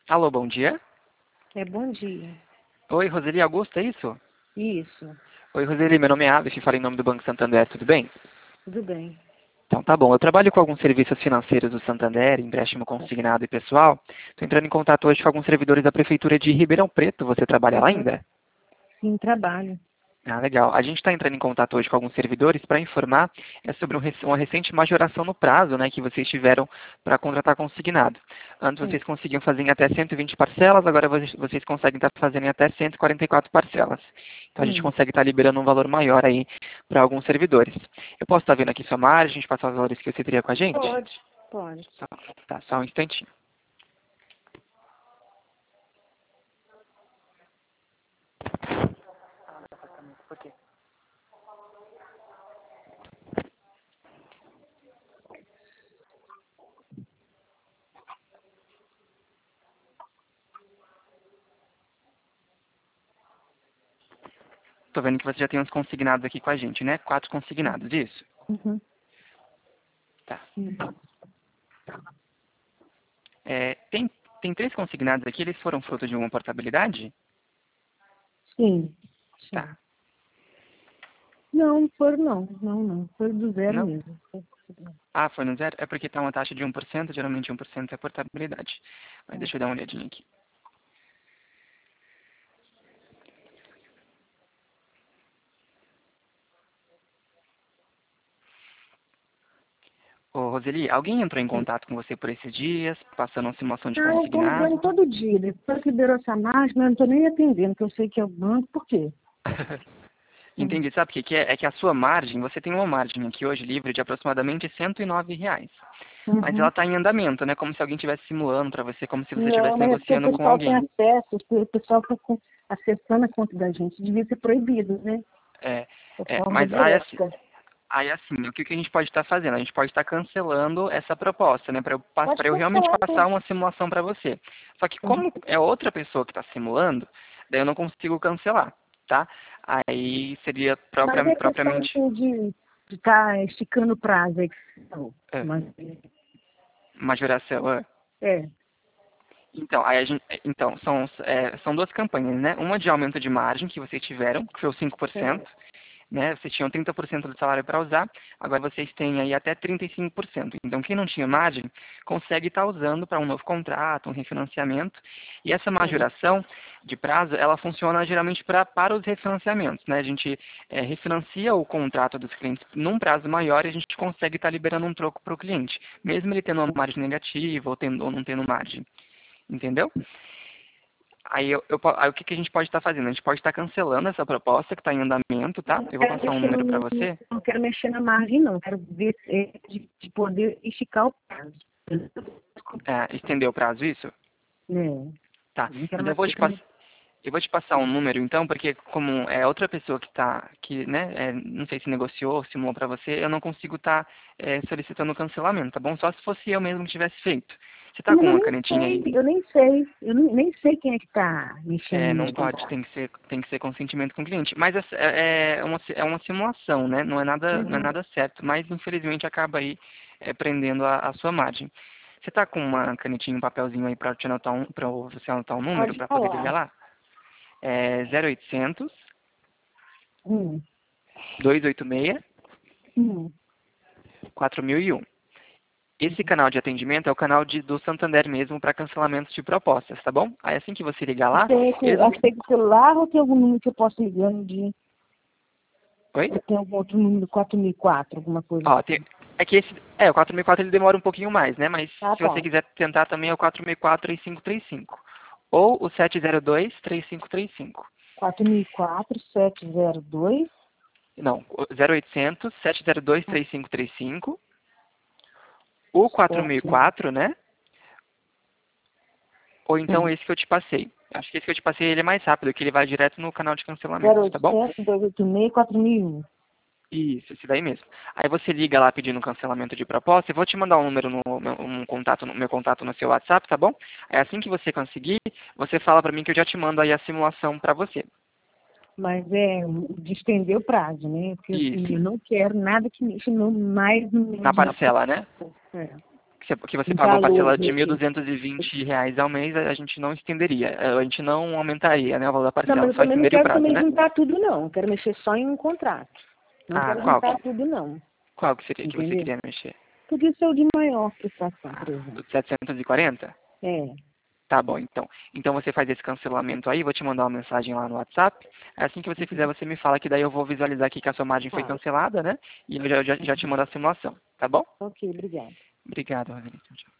Alô, bom dia. Bom dia. Oi, Roseli Augusto, é isso? Isso, Oi, Roseli, meu nome é Alex, falei em nome do Banco Santander, tudo bem? tudo bem. Então tá bom, eu trabalho com alguns serviços financeiros do Santander, empréstimo consignado e pessoal. Estou entrando em contato hoje com alguns servidores da Prefeitura de Ribeirão Preto, você trabalha lá ainda? Sim, trabalho. Ah, legal. A gente está entrando em contato hoje com alguns servidores para informar sobre uma recente majoração no prazo, né, que vocês tiveram para contratar consignado. Antes Sim. vocês conseguiam fazer em até 120 parcelas, agora vocês conseguem estar fazendo em até 144 parcelas. Então a gente consegue estar liberando um valor maior aí para alguns servidores. Eu posso estar vendo aqui sua margem, a gente passar os valores que você teria com a gente? Pode, pode. Tá, só um instantinho. Estou vendo que você já tem uns consignados aqui com a gente, né? 4 consignados, isso? Uhum. Tá. Sim. Tem 3 consignados aqui, eles foram fruto de uma portabilidade? Sim. Tá. Não, foram não. Não. Foi do zero Não? mesmo. Ah, foi no zero? É porque está uma taxa de 1%, geralmente 1% é portabilidade. Mas deixa eu dar uma olhadinha aqui. Ô, Roseli, alguém entrou em contato com você por esses dias, passando uma simulação de Eu estou ligando consignado? todo dia. Depois que liberou essa máquina, eu não estou nem atendendo, porque eu sei que é o banco. Por quê? Entendi. Sabe o que que é? É que a sua margem, você tem uma margem aqui hoje livre de aproximadamente R$ 109. Mas ela Uhum. está em andamento, né? Como se alguém estivesse simulando para você, como se você Não, estivesse mas é porque o negociando com pessoal tem alguém. acesso, o pessoal está acessando a conta da gente. Devia ser proibido, né? É, É forma mas aí, assim, benéfica. o que que a gente pode estar fazendo? A gente pode estar cancelando essa proposta, né? Para Pode eu realmente cancelar passar tudo. uma simulação para você. Só que Uhum. como é outra pessoa que está simulando, daí eu não consigo cancelar, tá? Aí seria Mas é questão propriamente assim, de estar esticando o prazo aí que você falou. é, Mas, majoração. é, Então, então são 2 campanhas, né? Uma de aumento de margem que vocês tiveram, que foi o 5%. Né? Vocês tinham 30% do salário para usar, agora vocês têm aí até 35%. Então, quem não tinha margem, consegue estar usando para um novo contrato, um refinanciamento. E essa majoração de prazo, ela funciona geralmente para os refinanciamentos. Né? A gente refinancia o contrato dos clientes num prazo maior e a gente consegue estar liberando um troco para o cliente, mesmo ele tendo uma margem negativa ou não tendo margem. Entendeu? Aí o que a gente pode estar fazendo? A gente pode estar cancelando essa proposta que está em andamento, tá? Eu vou passar um número para você. não quero mexer na margem, não. Quero ver de poder esticar o prazo. Estender o prazo, isso? Né? Tá. Não quero Então mais ficar. eu vou te passar um número, então, porque como é outra pessoa que está, que, né, não sei se negociou, simulou para você, eu não consigo estar solicitando o cancelamento, tá bom? Só se fosse eu mesmo que tivesse feito. Você está Mas com uma canetinha aí? eu nem sei. Eu nem sei quem é que está mexendo Não nos pode, contratos. tem que ser consentimento com o cliente. Mas é uma simulação, né? Não é Uhum. nada certo. Mas infelizmente acaba aí prendendo a sua margem. Você está com uma canetinha, um papelzinho aí para você anotar um número Pode para poder ligar falar. lá? É 0800 Hum. 286 Hum. 4001. Esse canal de atendimento é o canal do Santander mesmo para cancelamentos de propostas, tá bom? Aí assim que você ligar lá, eles vão... Acho que tem celular ou tem algum número que eu posso ligar de. Oi? Ou tem algum outro número 4004, alguma coisa Ó, assim. é que o 464 ele demora um pouquinho mais, né? Mas Ah, se você tá. quiser tentar também é o 464-3535. Ou o 702-3535. 4004-702. Não, o 0800 702-3535. O 4004, né? Ou então esse que eu te passei. Acho que esse que eu te passei ele é mais rápido, que ele vai direto no canal de cancelamento, tá bom? 0800-286-4001. Isso, esse daí mesmo. Aí você liga lá pedindo cancelamento de proposta. Eu vou te mandar um número no meu contato no seu WhatsApp, tá bom? Aí assim que você conseguir, você fala pra mim que eu já te mando aí a simulação pra você. Mas é de estender o prazo, né? Porque assim, Isso. eu não quero nada que mexa mais no meu Na dinheiro. parcela, né? É. que você paga uma parcela de R$ Valor. 1.220 ao mês, a gente não estenderia, a gente não aumentaria, né, o valor da Não, parcela, mas eu só também não estenderia o quero prazo, também né? juntar tudo, não. Eu quero mexer só em um contrato. Não Ah, quero qual? juntar tudo, não. Qual que seria que você Entendeu? queria mexer? Podia ser o de maior prestação, por O exemplo. de 740? É. Tá bom, então. Então você faz esse cancelamento aí, vou te mandar uma mensagem lá no WhatsApp. Assim que você fizer, você me fala que daí eu vou visualizar aqui que a sua margem foi Tá. cancelada, né? E eu já te mando a simulação, tá bom? Ok, obrigada. Obrigado, Roseli. Tchau, tchau.